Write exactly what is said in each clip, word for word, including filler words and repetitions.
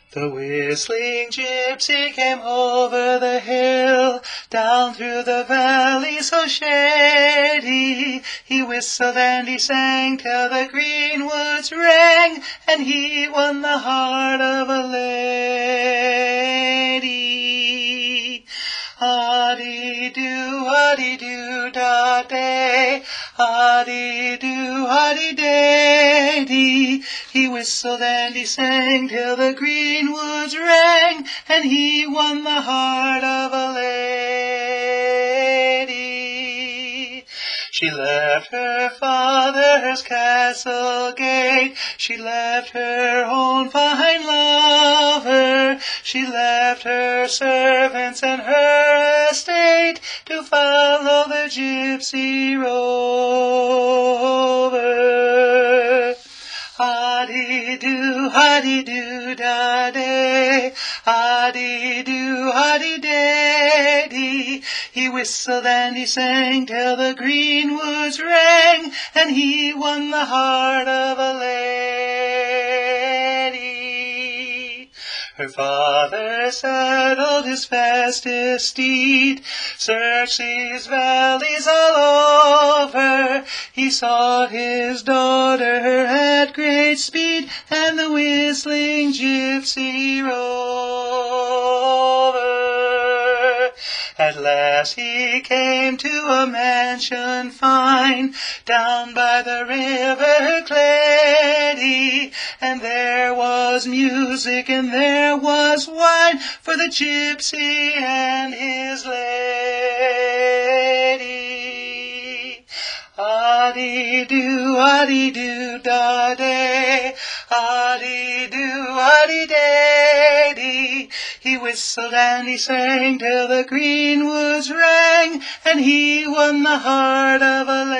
The whistling gypsy came over the hill, down through the valley so shady. He whistled and he sang till the green woods rang, and he won the heart of a lady. Ha-dee-doo, ha-dee-doo, da-day, ha-dee-doo, ha-dee-day-dee. He whistled and he sang till the green woods rang, and he won the heart of a lady. She left her father's castle gate, she left her own fine lover, she left her servants and her estate to follow the gypsy rover. Ha-dee-doo, ha-dee-doo, da-day, ha-dee-doo, ha-dee-day-dee. He whistled and he sang till the green woods rang, and he won the heart of a lady. Her father saddled his fastest steed, searched these valleys all over. He sought his daughter at great speed, and the whistling gypsy rover. At last he came to a mansion fine, down by the river Cledy, and there was music and there was wine for the gypsy and his lady. Ha-dee-doo, ha-dee-doo, da-day, ha-dee-doo, ha-dee-day-dee. He whistled and he sang till the green woods rang, and he won the heart of a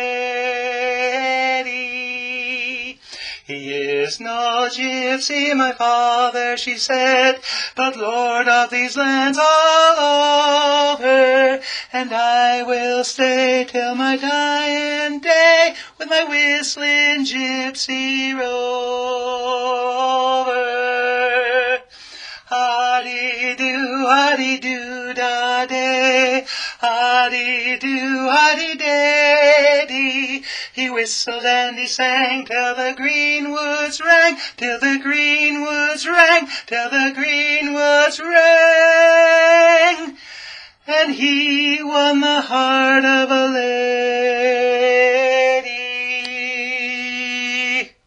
lady. He is no gypsy, my father, she said, but lord of these lands all over, and I will stay till my dying day with my whistling gypsy rover. Ha-dee-doo, ha-dee-doo, da-day, ha-dee-doo, ha-dee-day-dee. He whistled and he sang till the green woods rang, till the green woods rang, till the green woods rang, and he won the heart of a lady.